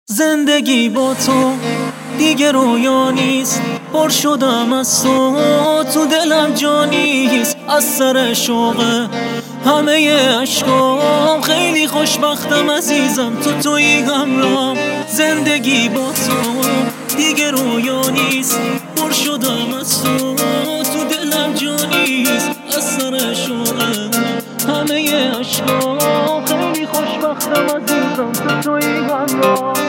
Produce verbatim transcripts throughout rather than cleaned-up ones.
زندگی با تو دیگه رویا نیست، پر شدم از تو، تو دلم جا نیست. از سر شوق همه عشقام، خیلی خوشبختم عزیزم تو تویی همراهم. زندگی با تو دیگه رویا نیست، پر شدم از تو، تو دلم جا نیست. از سر شوق همه عشقام، خیلی خوشبختم عزیزم تو تویی همراهم.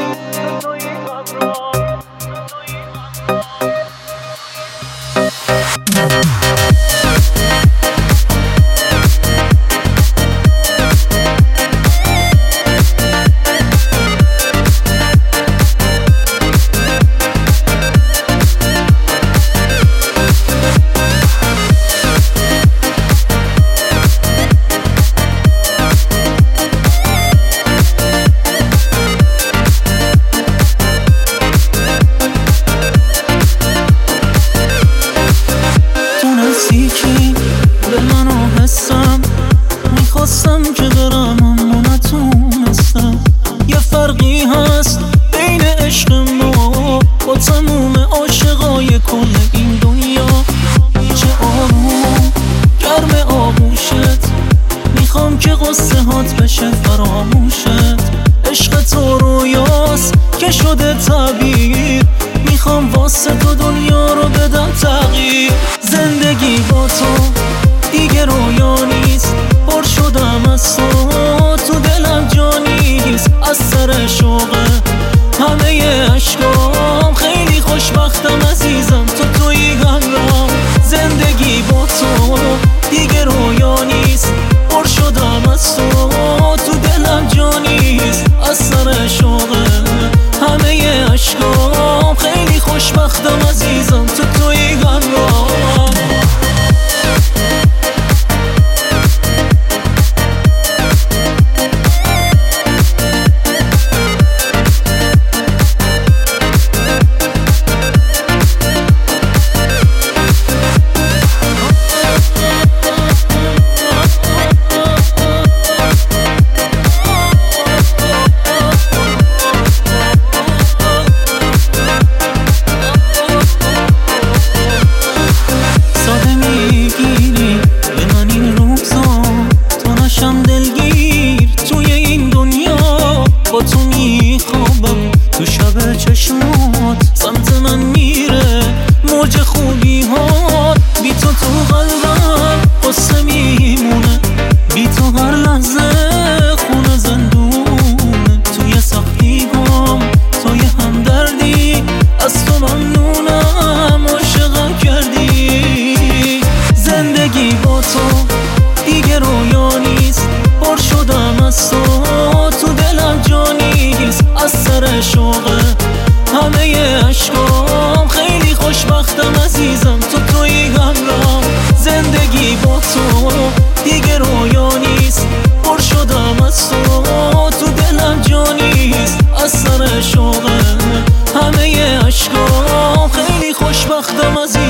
به منو حسم میخواستم که برم اما نتونستم. یه فرقی هست بین عشق ما با تموم عاشقای کل این دنیا. چه آروم گرم آغوشت، میخوام که قصه هات بشه فراموشت. عشق تو رویاست که شده تعبیر، میخوام واسه تو دنیا رو بدم تغییر. زندگی با تو دیگه رویا نیست، پر شدم از تو، تو دلم جا نیست. از سر شوق همه عشقام، خیلی خوشبختم عزیزم تو تویی همراهم. زندگی با تو دیگه رویا نیست، پر شدم از تو، تو دلم جا نیست. از سر شوق همه عشقام، خیلی خوشبختم عزیزم تو تویی همراهم. با تو میخوابم تو شب چشمات، سمت من میره موج خوبی ها. بی تو تو قلبم قصه میمونه، بی تو هر لحظه خونه زندونه. توی سختیگام توی همدردی، از تو ممنونم عاشقم کردی. زندگی با تو دیگه رویا نیست، پر شدم از تو، تو دلم جا نیست. از سر شوق همه عشقام، خیلی خوشبختم عزیزم تو تویی همراهم. زندگی با تو دیگه رویا نیست، پر شدم از تو، تو دلم جا نیست. از سر شوق همه عشقام، خیلی خوشبختم عزیزم.